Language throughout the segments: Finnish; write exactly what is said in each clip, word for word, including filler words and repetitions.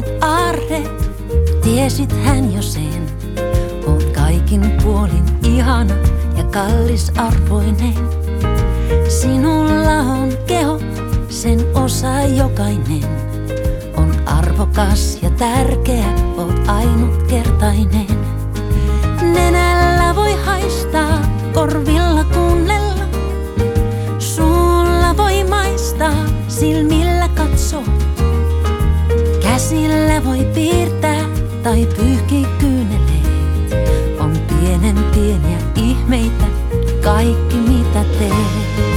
olet aarre, tiesit hän jo sen. Oot kaikin puolin ihana ja kallisarvoinen. Sinulla on keho, sen osaa jokainen. On arvokas ja tärkeä, oot ainutkertainen. Nenällä voi haistaa, korvilla kuunnella. Suulla voi maistaa, silmillä katsoa. Käsillä voi piirtää tai pyyhkiä kyyneleet. On pienen pieniä ihmeitä, kaikki mitä teet.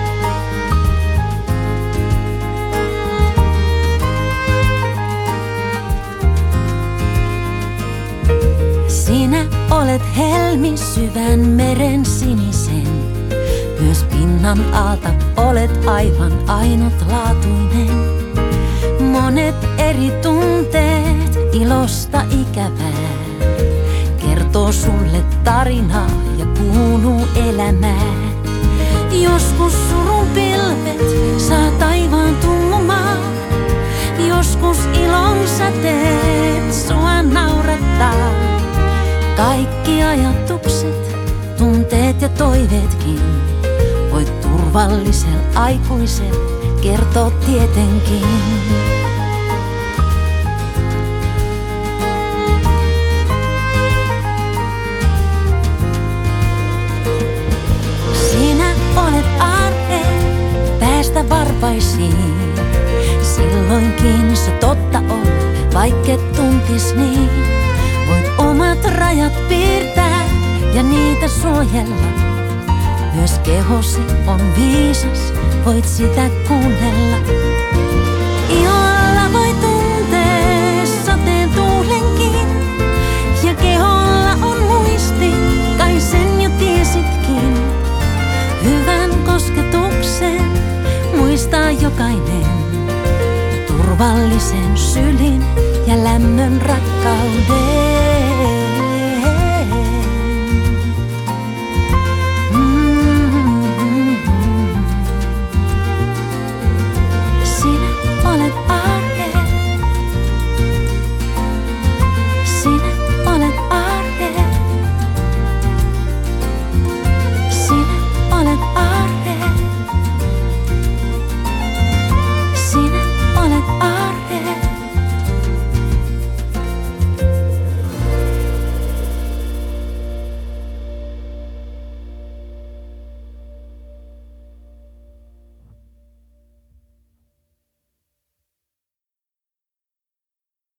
Sinä olet helmi syvän meren sinisen. Myös pinnan alta olet aivan ainutlaatuinen. Monet eri tunteet ilosta ikävää kertoo sulle tarinaa ja kuuluu elämään. Joskus surun pilvet saa taivaan tummumaan. Joskus ilon säteet sua naurattaa. Kaikki ajatukset, tunteet ja toiveetkin voit turvallisella aikuisella kertoa tietenkin. Sinä olet aarre, päästä varpaisiin. Silloinkin se totta on, vaikket tuntis niin. Voit omat rajat piirtää ja niitä suojella. Myös kehosi on viisas, voit sitä kuunnella. Iholla voi tuntea sateen tuulenkin. Ja keholla on muisti, kai sen jo tiesitkin. Hyvän kosketuksen muistaa jokainen. Turvallisen sylin ja lämmön rakkauden.